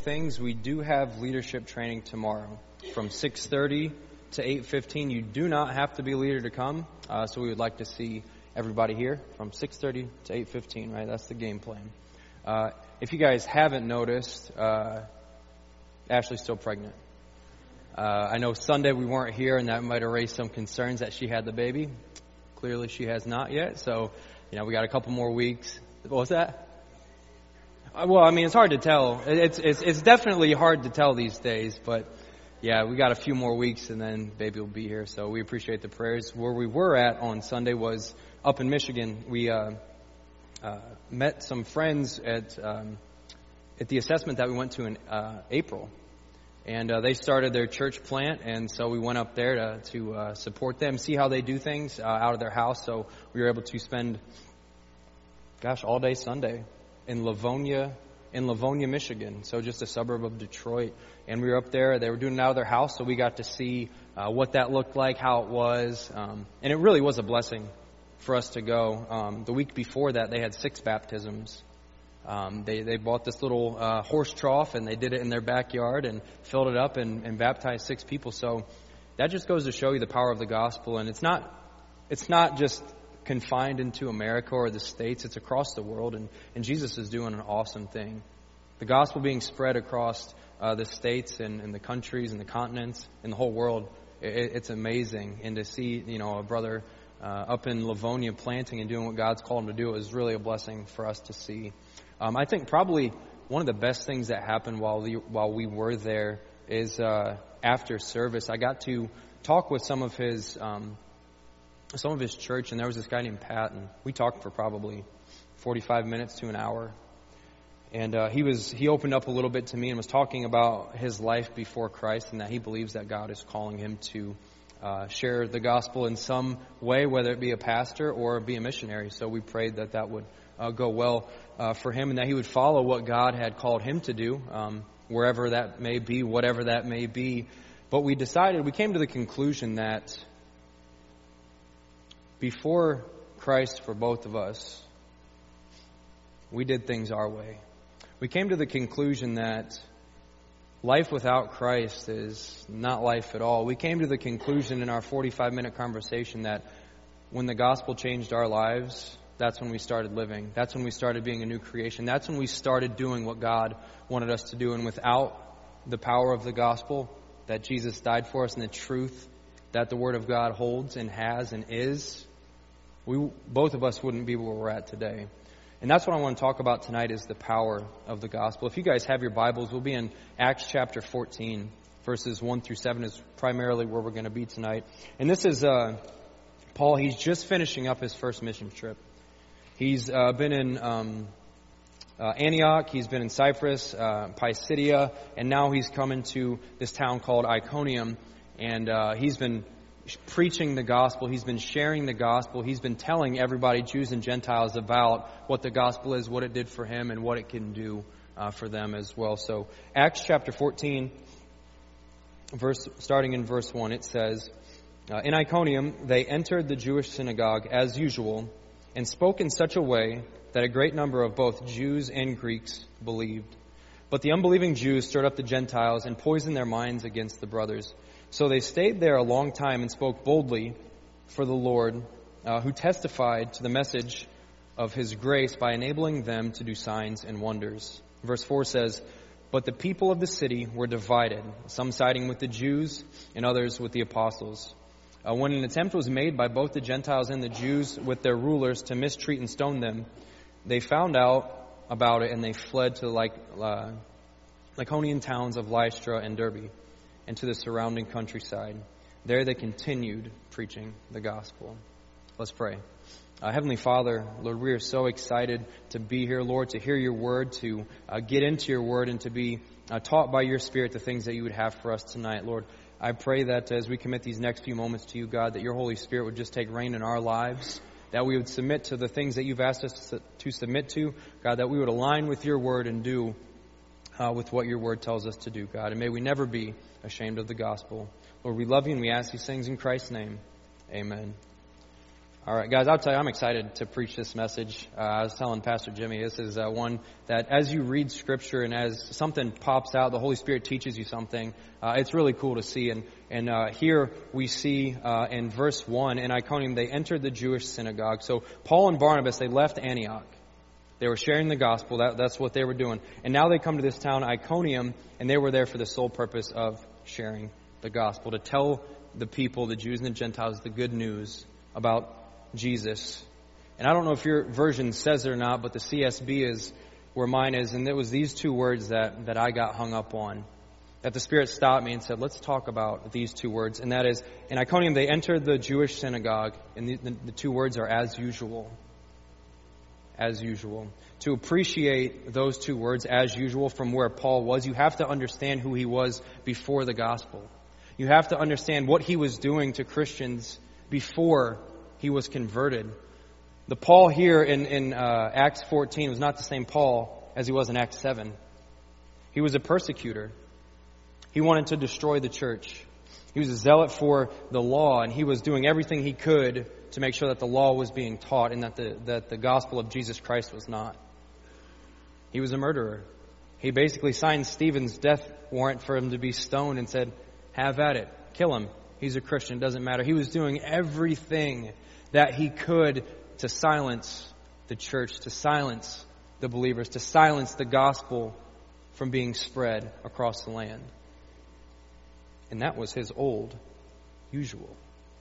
things. We do have leadership training tomorrow from 6:30 to 8:15. You do not have to be a leader to come, so we would like to see everybody here from 6:30 to 8:15, right? That's the game plan. If you guys haven't noticed, Ashley's still pregnant. I know Sunday we weren't here, and that might have raised some concerns that she had the baby. Clearly she has not yet, so we got a couple more weeks. What was that? Well, I mean, it's hard to tell. It's definitely hard to tell these days, but yeah, we got a few more weeks, and then baby will be here. So we appreciate the prayers. Where we were at on Sunday was up in Michigan. We met some friends at the assessment that we went to in April. And they started their church plant, and so we went up there to support them, see how they do things out of their house. So we were able to spend, all day Sunday in Livonia, Michigan. So just a suburb of Detroit. And we were up there. They were doing it out of their house, so we got to see what that looked like, how it was. And it really was a blessing for us to go. The week before that, they had 6 baptisms. They bought this little horse trough, and they did it in their backyard and filled it up and baptized 6 people. So that just goes to show you the power of the gospel. And it's not just confined into America or the States. It's across the world, and Jesus is doing an awesome thing. The gospel being spread across the states and the countries and the continents and the whole world. It's amazing. And to see a brother up in Livonia planting and doing what God's called him to do is really a blessing for us to see. I think probably one of the best things that happened while we were there is after service, I got to talk with some of his church, and there was this guy named Pat, and we talked for probably 45 minutes to an hour. And he opened up a little bit to me and was talking about his life before Christ, and that he believes that God is calling him to share the gospel in some way, whether it be a pastor or be a missionary. So we prayed that would go well for him, and that he would follow what God had called him to do, wherever that may be, whatever that may be. But we came to the conclusion that before Christ, for both of us, we did things our way. We came to the conclusion that life without Christ is not life at all. We came to the conclusion in our 45-minute conversation that when the gospel changed our lives, that's when we started living. That's when we started being a new creation. That's when we started doing what God wanted us to do. And without the power of the gospel, that Jesus died for us, and the truth that the Word of God holds and has and is, both of us wouldn't be where we're at today. And that's what I want to talk about tonight, is the power of the gospel. If you guys have your Bibles, we'll be in Acts chapter 14, verses 1 through 7 is primarily where we're going to be tonight. And this is Paul. He's just finishing up his first mission trip. He's been in Antioch, he's been in Cyprus, Pisidia, and now he's coming to this town called Iconium, and he's been preaching the gospel, he's been sharing the gospel, he's been telling everybody, Jews and Gentiles, about what the gospel is, what it did for him, and what it can do for them as well. So Acts chapter 14, starting in verse 1, it says, in Iconium they entered the Jewish synagogue as usual, and spoke in such a way that a great number of both Jews and Greeks believed. But the unbelieving Jews stirred up the Gentiles and poisoned their minds against the brothers. So they stayed there a long time and spoke boldly for the Lord, who testified to the message of his grace by enabling them to do signs and wonders. Verse 4 says, but the people of the city were divided, some siding with the Jews and others with the apostles. When an attempt was made by both the Gentiles and the Jews with their rulers to mistreat and stone them, they found out about it, and they fled to Lycaonian towns of Lystra and Derbe, and to the surrounding countryside. There they continued preaching the gospel. Let's pray. Heavenly Father, Lord, we are so excited to be here, Lord, to hear your word, to get into your word, and to be taught by your Spirit the things that you would have for us tonight, Lord. I pray that as we commit these next few moments to you, God, that your Holy Spirit would just take reign in our lives, that we would submit to the things that you've asked us to submit to, God, that we would align with your word and do with what your word tells us to do, God. And may we never be ashamed of the gospel. Lord, we love you and we ask these things in Christ's name. Amen. All right, guys, I'll tell you, I'm excited to preach this message. I was telling Pastor Jimmy, this is one that as you read Scripture and as something pops out, the Holy Spirit teaches you something, it's really cool to see. And here we see in verse 1, in Iconium, they entered the Jewish synagogue. So Paul and Barnabas, they left Antioch. They were sharing the gospel. That's what they were doing. And now they come to this town, Iconium, and they were there for the sole purpose of sharing the gospel, to tell the people, the Jews and the Gentiles, the good news about Jesus. And I don't know if your version says it or not, but the CSB is where mine is. And it was these two words that I got hung up on, that the Spirit stopped me and said, let's talk about these two words. And that is, in Iconium, they entered the Jewish synagogue, and the two words are as usual. As usual. To appreciate those two words, as usual, from where Paul was, you have to understand who he was before the gospel. You have to understand what he was doing to Christians before he was converted. The Paul here in Acts 14 was not the same Paul as he was in Acts 7. He was a persecutor. He wanted to destroy the church. He was a zealot for the law, and he was doing everything he could to make sure that the law was being taught and that the gospel of Jesus Christ was not. He was a murderer. He basically signed Stephen's death warrant for him to be stoned and said, have at it. Kill him. He's a Christian. It doesn't matter. He was doing everything that he could to silence the church, to silence the believers, to silence the gospel from being spread across the land. And that was his old usual.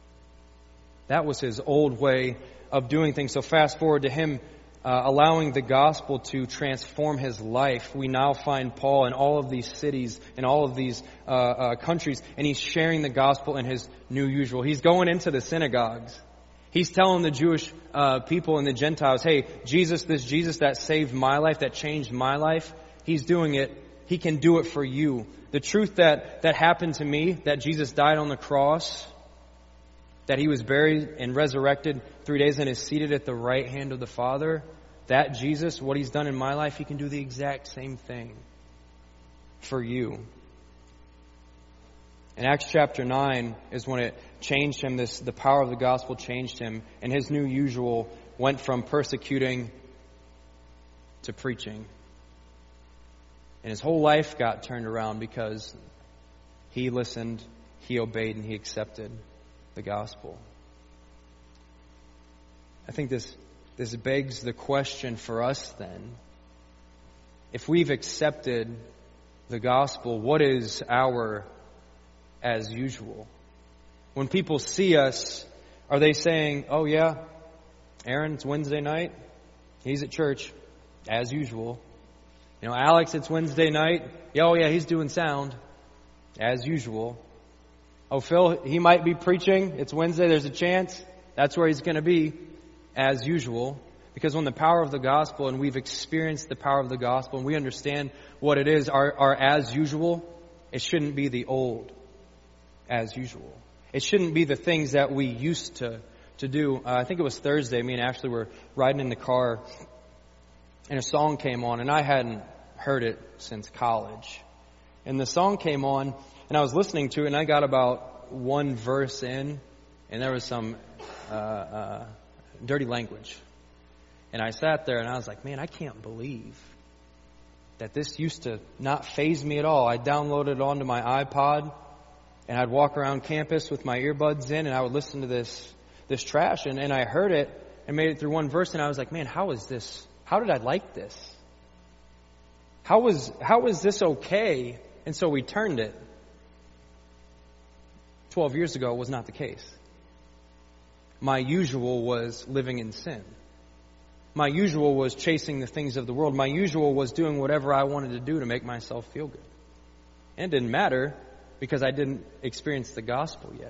That was his old way of doing things. So fast forward to him allowing the gospel to transform his life. We now find Paul in all of these cities, in all of these countries, and he's sharing the gospel in his new usual. He's going into the synagogues. He's telling the Jewish people and the Gentiles, hey, Jesus, this Jesus that saved my life, that changed my life, he's doing it. He can do it for you. The truth that happened to me, that Jesus died on the cross, that he was buried and resurrected 3 days and is seated at the right hand of the Father, that Jesus, what he's done in my life, he can do the exact same thing for you. In Acts chapter 9 is when it changed him. The power of the gospel changed him. And his new usual went from persecuting to preaching. And his whole life got turned around because he listened, he obeyed, and he accepted the gospel. I think this begs the question for us then. If we've accepted the gospel, what is our as usual? When people see us, are they saying, oh yeah, Aaron, it's Wednesday night, he's at church, as usual. You know, Alex, it's Wednesday night, oh yeah, he's doing sound, as usual. Oh, Phil, he might be preaching, it's Wednesday, there's a chance, that's where he's going to be, as usual. Because when the power of the gospel, and we've experienced the power of the gospel, and we understand what it is, our as usual, it shouldn't be the old as usual. It shouldn't be the things that we used to do. I think it was Thursday, me and Ashley were riding in the car, and a song came on, and I hadn't heard it since college. And the song came on, and I was listening to it, and I got about one verse in, and there was some dirty language. And I sat there, and I was like, man, I can't believe that this used to not faze me at all. I downloaded it onto my iPod, and I'd walk around campus with my earbuds in, and I would listen to this trash. And I heard it and made it through one verse, and I was like, man, how is this? How did I like this? How was this okay? And so we turned it. 12 years ago, it was not the case. My usual was living in sin. My usual was chasing the things of the world. My usual was doing whatever I wanted to do to make myself feel good. And it didn't matter because I didn't experience the gospel yet.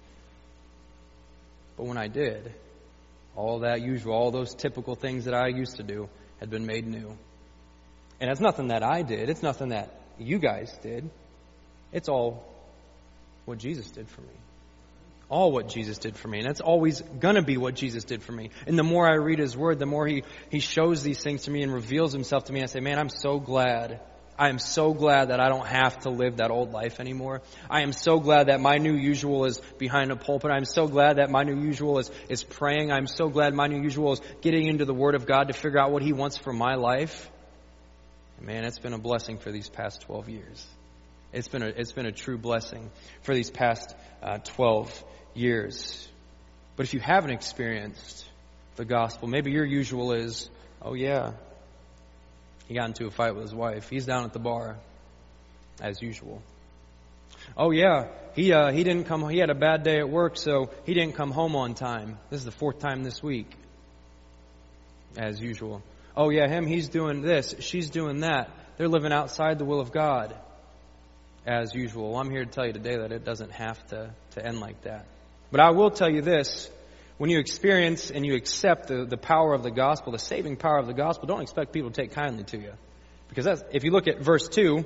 But when I did, all that usual, all those typical things that I used to do had been made new. And it's nothing that I did. It's nothing that you guys did. It's all what Jesus did for me. All what Jesus did for me. And that's always going to be what Jesus did for me. And the more I read His Word, the more He shows these things to me and reveals Himself to me. I say, man, I'm so glad I am so glad that I don't have to live that old life anymore. I am so glad that my new usual is behind a pulpit. I'm so glad that my new usual is praying. I'm so glad my new usual is getting into the Word of God to figure out what He wants for my life. Man, it's been a blessing for these past 12 years. It's been a true blessing for these past 12 years. But if you haven't experienced the gospel, maybe your usual is, oh yeah, he got into a fight with his wife. He's down at the bar, as usual. Oh yeah, he didn't come. He had a bad day at work, so he didn't come home on time. This is the 4th time this week, as usual. Oh yeah, he's doing this, she's doing that. They're living outside the will of God, as usual. Well, I'm here to tell you today that it doesn't have to end like that. But I will tell you this. When you experience and you accept the power of the gospel, the saving power of the gospel, don't expect people to take kindly to you. Because if you look at verse 2,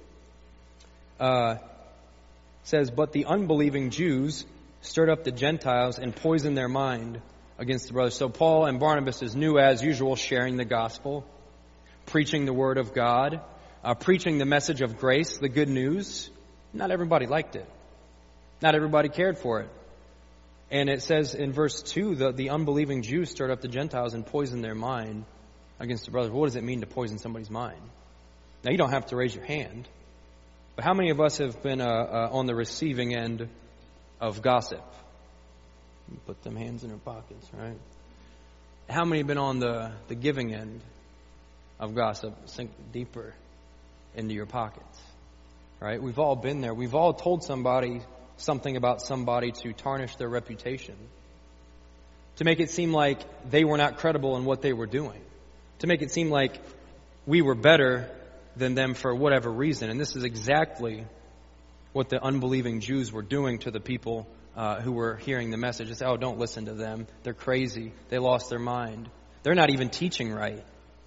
says, "But the unbelieving Jews stirred up the Gentiles and poisoned their mind against the brothers." So Paul and Barnabas is new as usual, sharing the gospel, preaching the word of God, preaching the message of grace, the good news. Not everybody liked it. Not everybody cared for it. And it says in verse 2 that the unbelieving Jews stirred up the Gentiles and poisoned their mind against the brothers. What does it mean to poison somebody's mind? Now, you don't have to raise your hand. But how many of us have been on the receiving end of gossip? Put them hands in our pockets, right? How many have been on the giving end of gossip? Sink deeper into your pockets, right? We've all been there. We've all told somebody something about somebody to tarnish their reputation, to make it seem like they were not credible in what they were doing, to make it seem like we were better than them for whatever reason. And this is exactly what the unbelieving Jews were doing to the people who were hearing the message. It's, oh, don't listen to them. They're crazy. They lost their mind. They're not even teaching right.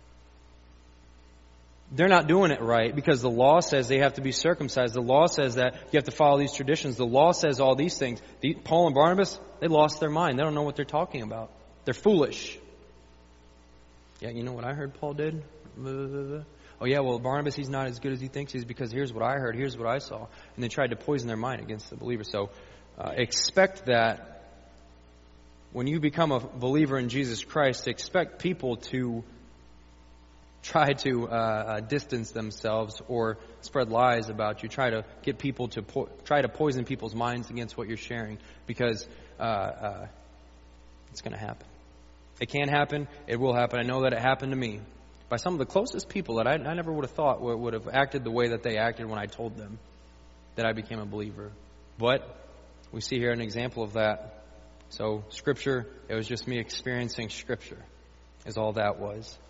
They're not doing it right because the law says they have to be circumcised. The law says that you have to follow these traditions. The law says all these things. Paul and Barnabas, they lost their mind. They don't know what they're talking about. They're foolish. Yeah, you know what I heard Paul did? Oh yeah, well, Barnabas, he's not as good as he thinks he is because here's what I heard, here's what I saw. And they tried to poison their mind against the believers. So expect that when you become a believer in Jesus Christ, expect people to try to distance themselves or spread lies about you. Try to get people to try to poison people's minds against what you're sharing because it's going to happen. It can happen. It will happen. I know that it happened to me by some of the closest people that I never would have thought would have acted the way that they acted when I told them that I became a believer. But we see here an example of that. So Scripture, it was just me experiencing Scripture is all that was.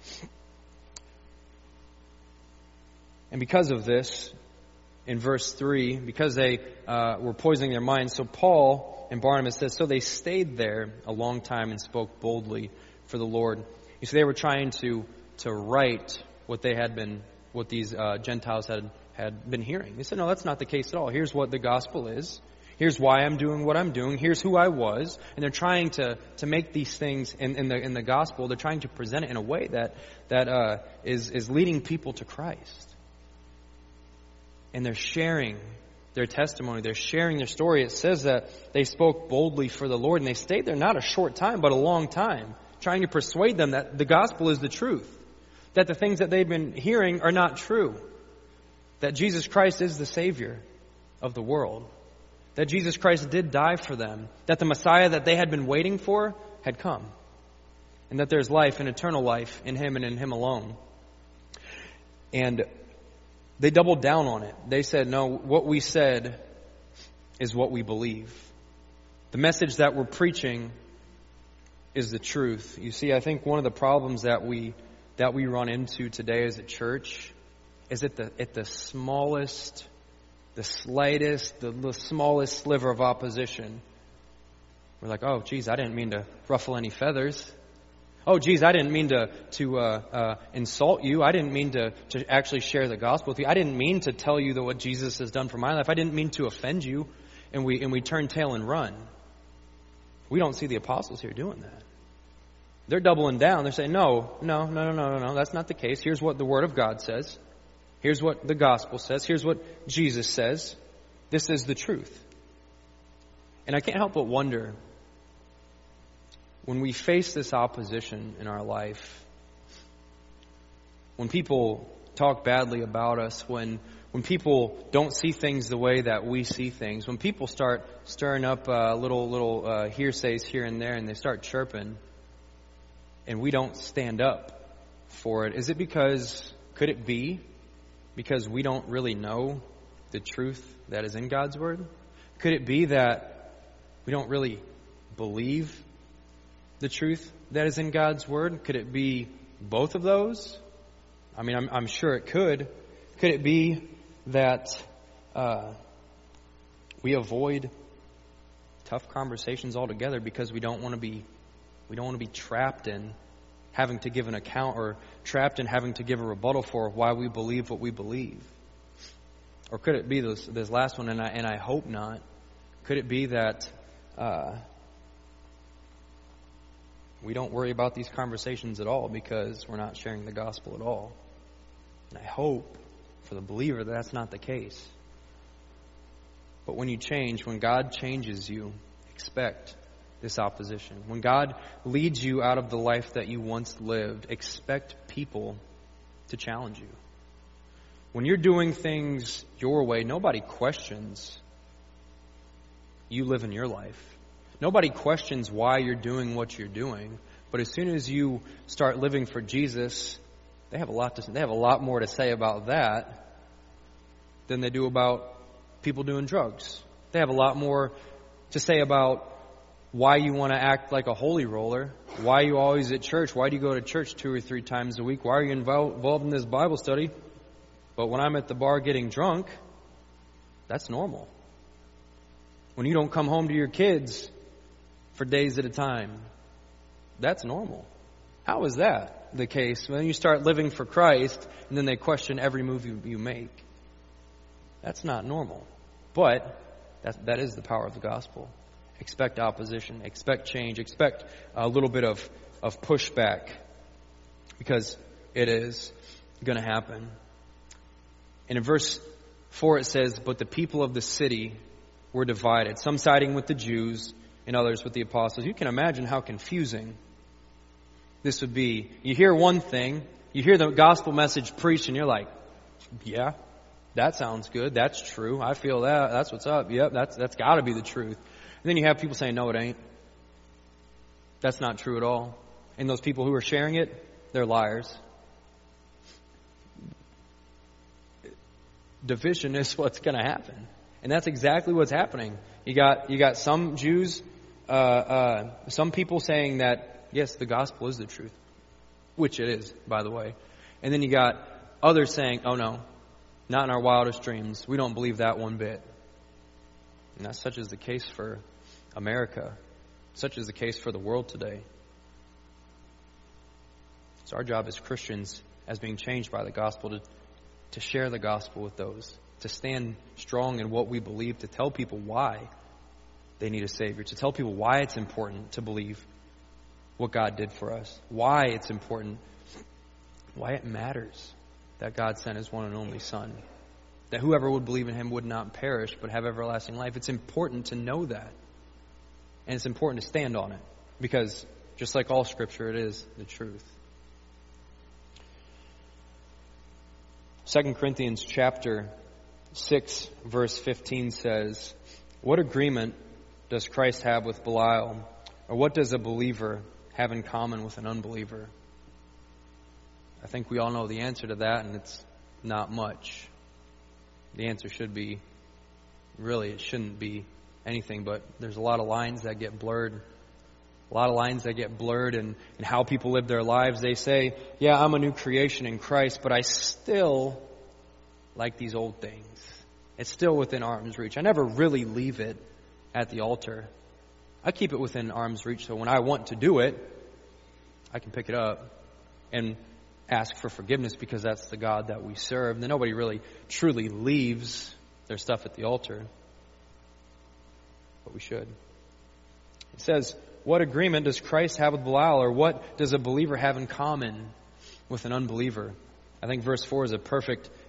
And because of this, in verse 3, because they were poisoning their minds, so Paul and Barnabas says, so they stayed there a long time and spoke boldly for the Lord. You see, they were trying to right what these Gentiles had been hearing. They said, no, that's not the case at all. Here's what the gospel is. Here's why I'm doing what I'm doing. Here's who I was. And they're trying to make these things in the gospel. They're trying to present it in a way that is leading people to Christ. And they're sharing their testimony. They're sharing their story. It says that they spoke boldly for the Lord. And they stayed there not a short time, but a long time, trying to persuade them that the gospel is the truth. That the things that they've been hearing are not true. That Jesus Christ is the Savior of the world. That Jesus Christ did die for them. That the Messiah that they had been waiting for had come. And that there's life and eternal life in Him and in Him alone. And they doubled down on it. They said, no, what we said is what we believe. The message that we're preaching is the truth. You see, I think one of the problems that we run into today as a church is at the smallest, the slightest, the smallest sliver of opposition. We're like, oh, geez, I didn't mean to ruffle any feathers. Oh, geez, I didn't mean to insult you. I didn't mean to actually share the gospel with you. I didn't mean to tell you what Jesus has done for my life. I didn't mean to offend you. And we turn tail and run. We don't see the apostles here doing that. They're doubling down. They're saying, no, that's not the case. Here's what the Word of God says. Here's what the gospel says. Here's what Jesus says. This is the truth. And I can't help but wonder, when we face this opposition in our life, when people talk badly about us, when people don't see things the way that we see things, when people start stirring up little hearsays here and there and they start chirping and we don't stand up for it, could it be because we don't really know the truth that is in God's Word? Could it be that we don't really believe the truth that is in God's Word? Could it be both of those? I mean, I'm sure it could. Could it be that we avoid tough conversations altogether because we don't want to be trapped in having to give an account, or trapped in having to give a rebuttal for why we believe what we believe? Or could it be this last one, and I hope not, could it be that we don't worry about these conversations at all because we're not sharing the gospel at all? And I hope for the believer that that's not the case. But when God changes you, expect this opposition. When God leads you out of the life that you once lived, expect people to challenge you. When you're doing things your way, nobody questions you living your life. Nobody questions why you're doing what you're doing. But as soon as you start living for Jesus, they have a lot more to say about that than they do about people doing drugs. They have a lot more to say about why you want to act like a holy roller, why are you always at church, why do you go to church 2 or 3 times a week, why are you involved in this Bible study? But when I'm at the bar getting drunk, that's normal. When you don't come home to your kids for days at a time, that's normal. How is that the case when you start living for Christ and then they question every move you make? That's not normal. But that is the power of the gospel. Expect opposition, expect change, expect a little bit of pushback, because it is going to happen. And in verse 4 it says, "But the people of the city were divided, some siding with the Jews and others with the apostles." You can imagine how confusing this would be. You hear one thing, you hear the gospel message preached, and you're like, yeah, that sounds good, that's true, I feel that, that's what's up, yep, that's got to be the truth. And then you have people saying, no, it ain't. That's not true at all. And those people who are sharing it, they're liars. Division is what's going to happen. And that's exactly what's happening. You got some Jews, some people saying that, yes, the gospel is the truth, which it is, by the way. And then you got others saying, oh no, not in our wildest dreams. We don't believe that one bit. And that such is the case for America. Such is the case for the world today. It's our job as Christians, as being changed by the gospel, to share the gospel with those, to stand strong in what we believe, to tell people why they need a Savior, to tell people why it's important to believe what God did for us, why it's important, why it matters that God sent His one and only Son, that whoever would believe in Him would not perish but have everlasting life. It's important to know that. And it's important to stand on it, because just like all Scripture, it is the truth. 2 Corinthians chapter 6, verse 15 says, "What agreement does Christ have with Belial? Or what does a believer have in common with an unbeliever?" I think we all know the answer to that, and it's not much. The answer should be, really, it shouldn't be anything, but there's a lot of lines that get blurred. A lot of lines that get blurred in how people live their lives. They say, yeah, I'm a new creation in Christ, but I still like these old things. It's still within arm's reach. I never really leave it at the altar. I keep it within arm's reach, so when I want to do it, I can pick it up and ask for forgiveness, because that's the God that we serve. And then nobody really truly leaves their stuff at the altar. But we should. It says, what agreement does Christ have with Belial, or what does a believer have in common with an unbeliever? I think verse 4 is a perfect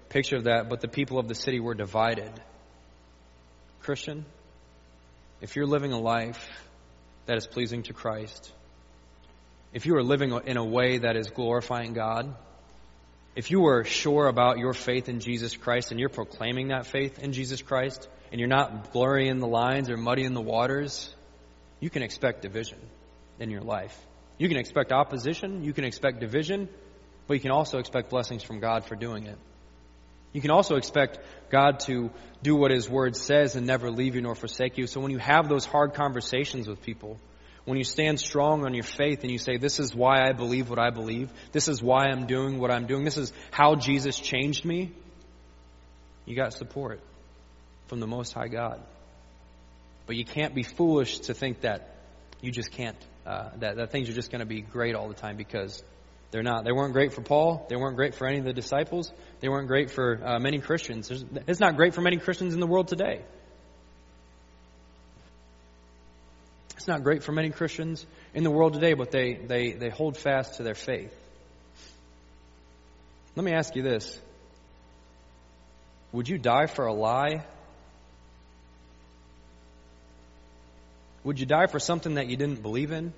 picture of that. But the people of the city were divided. Christian, if you're living a life that is pleasing to Christ, if you are living in a way that is glorifying God, if you are sure about your faith in Jesus Christ and you're proclaiming that faith in Jesus Christ and you're not blurring the lines or muddying the waters, you can expect division in your life. You can expect opposition, you can expect division, but you can also expect blessings from God for doing it. You can also expect God to do what His Word says and never leave you nor forsake you. So when you have those hard conversations with people, when you stand strong on your faith and you say, this is why I believe what I believe, this is why I'm doing what I'm doing, this is how Jesus changed me, you got support from the Most High God. But you can't be foolish to think that you just can't, that things are just going to be great all the time, because they're not. They weren't great for Paul. They weren't great for any of the disciples. They weren't great for many Christians. It's not great for many Christians in the world today. It's not great for many Christians in the world today, but they hold fast to their faith. Let me ask you this. Would you die for a lie? Would you die for something that you didn't believe in?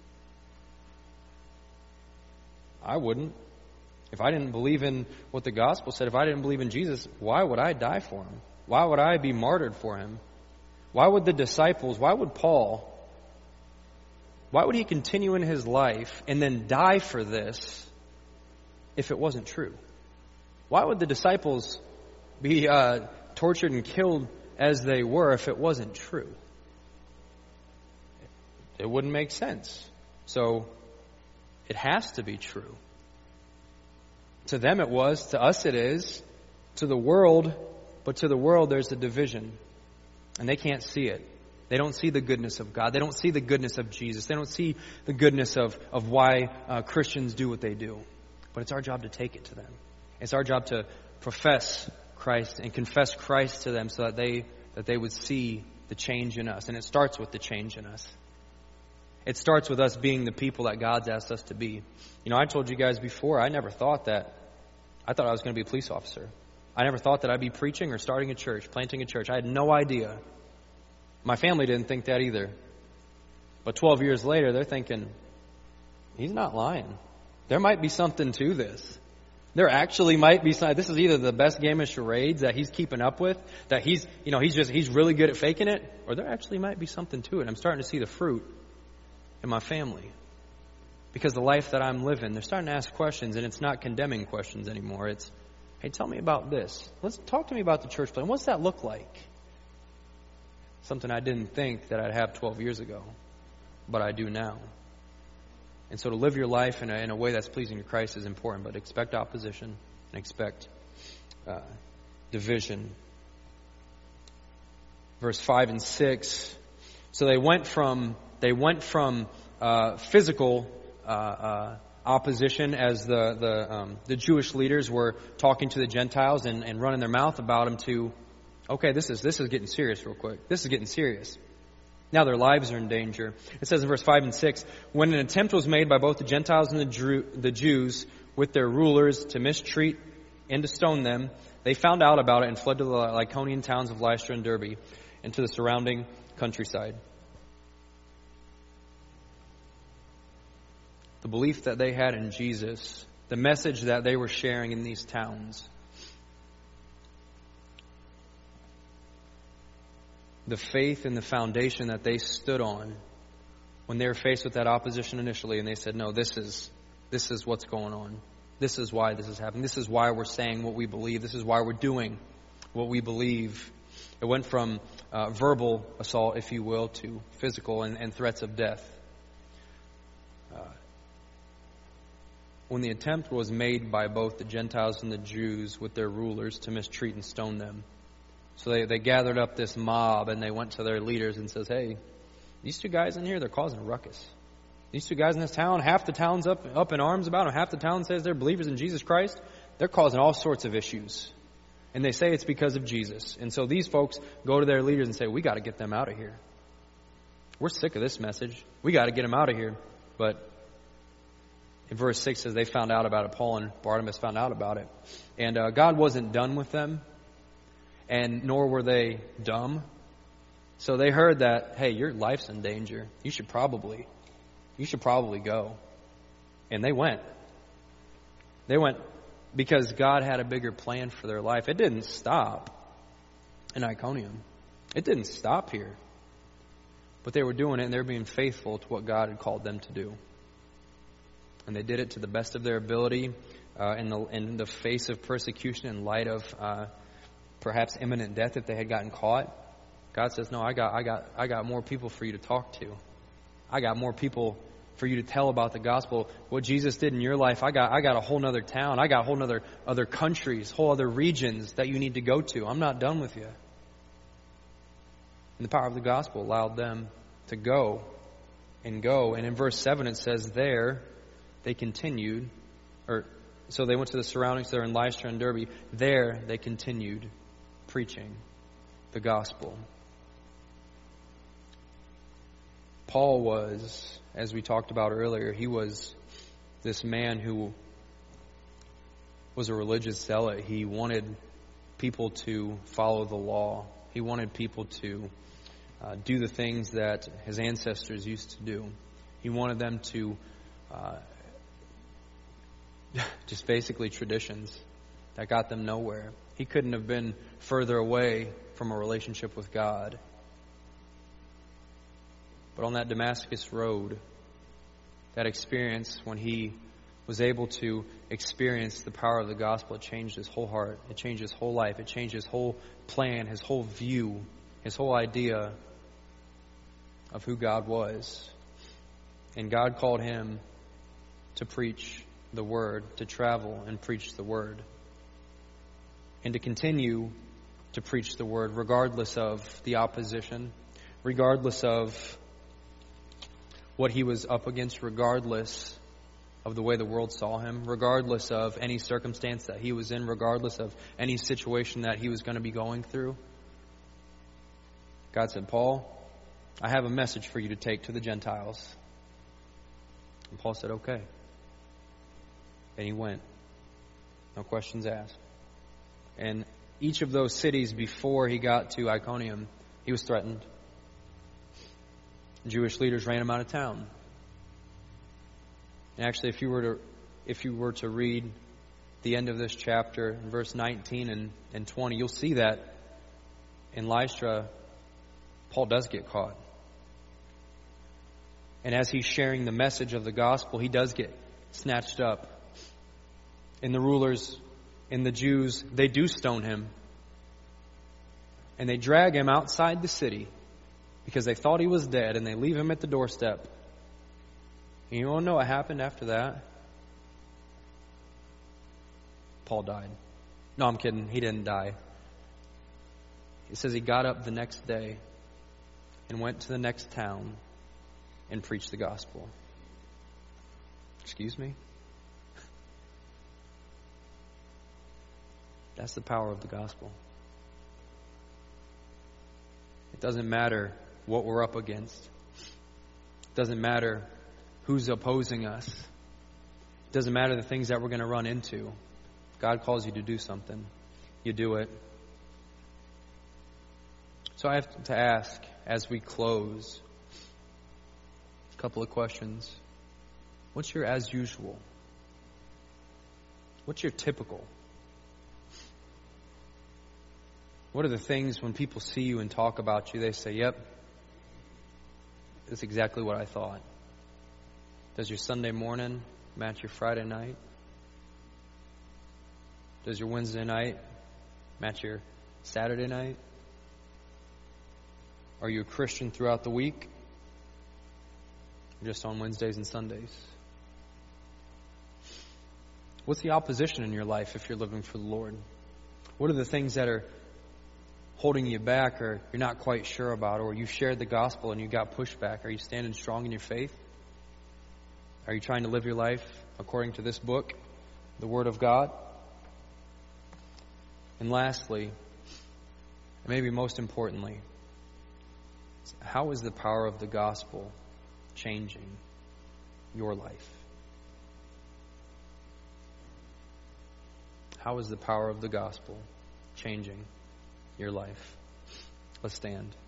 I wouldn't. If I didn't believe in what the gospel said, if I didn't believe in Jesus, why would I die for Him? Why would I be martyred for Him? Why would the disciples, why would Paul, why would he continue in his life and then die for this if it wasn't true? Why would the disciples be tortured and killed as they were if it wasn't true? It wouldn't make sense. So it has to be true. To them it was, to us it is, to the world, but to the world there's a division. And they can't see it. They don't see the goodness of God. They don't see the goodness of Jesus. They don't see the goodness of why Christians do what they do. But it's our job to take it to them. It's our job to profess Christ and confess Christ to them so that they would see the change in us. And it starts with the change in us. It starts with us being the people that God's asked us to be. You know, I told you guys before, I thought I was going to be a police officer. I never thought that I'd be preaching or starting a church, planting a church. I had no idea. My family didn't think that either. But 12 years later, they're thinking, he's not lying. There might be something to this. There actually might be something. This is either the best game of charades that he's keeping up with, that he's really good at faking it, or there actually might be something to it. I'm starting to see the fruit in my family. Because the life that I'm living, they're starting to ask questions, and it's not condemning questions anymore. It's, hey, tell me about this. Let's talk to me about the church plan. What's that look like? Something I didn't think that I'd have 12 years ago, but I do now. And so to live your life in a way that's pleasing to Christ is important, but expect opposition and expect division. Verse 5 and 6. So they went from physical opposition as the Jewish leaders were talking to the Gentiles and running their mouth about them to, okay, this is getting serious real quick. This is getting serious. Now their lives are in danger. It says in verse 5 and 6, when an attempt was made by both the Gentiles and the Jews with their rulers to mistreat and to stone them, they found out about it and fled to the Lycaonian towns of Lystra and Derbe and to the surrounding countryside. The belief that they had in Jesus, the message that they were sharing in these towns, the faith and the foundation that they stood on when they were faced with that opposition initially, and they said, no, this is what's going on. This is why this is happening. This is why we're saying what we believe. This is why we're doing what we believe. It went from verbal assault, if you will, to physical and threats of death. When the attempt was made by both the Gentiles and the Jews with their rulers to mistreat and stone them, so they gathered up this mob and they went to their leaders and says, hey, these two guys in here, they're causing a ruckus. These two guys in this town, half the town's up in arms about them. Half the town says they're believers in Jesus Christ. They're causing all sorts of issues. And they say it's because of Jesus. And so these folks go to their leaders and say, we got to get them out of here. We're sick of this message. We got to get them out of here. But in verse 6 says they found out about it. Paul and Barnabas found out about it. And God wasn't done with them, and nor were they dumb. So they heard that, hey, your life's in danger. You should probably go. And they went. They went because God had a bigger plan for their life. It didn't stop in Iconium. It didn't stop here. But they were doing it, and they were being faithful to what God had called them to do. And they did it to the best of their ability in the face of persecution, in light of perhaps imminent death if they had gotten caught. God says, no, I got more people for you to talk to. I got more people for you to tell about the gospel. What Jesus did in your life, I got a whole other town. I got a whole other countries, whole other regions that you need to go to. I'm not done with you. And the power of the gospel allowed them to go. And in verse 7 it says, there they continued, so they went to the surroundings there in Lystra and Derbe. There they continued preaching the gospel. Paul was, as we talked about earlier, he was this man who was a religious zealot. He wanted people to follow the law. He wanted people to do the things that his ancestors used to do. He wanted them to just basically traditions that got them nowhere. He couldn't have been further away from a relationship with God. But on that Damascus road, that experience when he was able to experience the power of the gospel, it changed his whole heart. It changed his whole life. It changed his whole plan, his whole view, his whole idea of who God was. And God called him to preach the word, to travel and preach the word, and to continue to preach the word regardless of the opposition, regardless of what he was up against, regardless of the way the world saw him, regardless of any circumstance that he was in, regardless of any situation that he was going to be going through. God said, Paul, I have a message for you to take to the Gentiles. And Paul said, okay. And he went. No questions asked. And each of those cities before he got to Iconium, he was threatened. Jewish leaders ran him out of town. And actually, if you were to read the end of this chapter, verse 19 and 20, you'll see that in Lystra, Paul does get caught. And as he's sharing the message of the gospel, he does get snatched up. And the rulers and the Jews, they do stone him. And they drag him outside the city because they thought he was dead, and they leave him at the doorstep. And you want to know what happened after that? Paul died. No, I'm kidding. He didn't die. It says he got up the next day and went to the next town and preached the gospel. Excuse me? That's the power of the gospel. It doesn't matter what we're up against. It doesn't matter who's opposing us. It doesn't matter the things that we're going to run into. If God calls you to do something, you do it. So I have to ask, as we close, a couple of questions. What's your as usual? What's your typical? What are the things when people see you and talk about you, they say, yep, that's exactly what I thought. Does your Sunday morning match your Friday night? Does your Wednesday night match your Saturday night? Are you a Christian throughout the week? Or just on Wednesdays and Sundays? What's the opposition in your life if you're living for the Lord? What are the things that are holding you back, or you're not quite sure about, or you shared the gospel and you got pushback? Are you standing strong in your faith? Are you trying to live your life according to this book, the Word of God? And lastly, and maybe most importantly, how is the power of the gospel changing your life? how is the power of the gospel changing your life? Let's stand.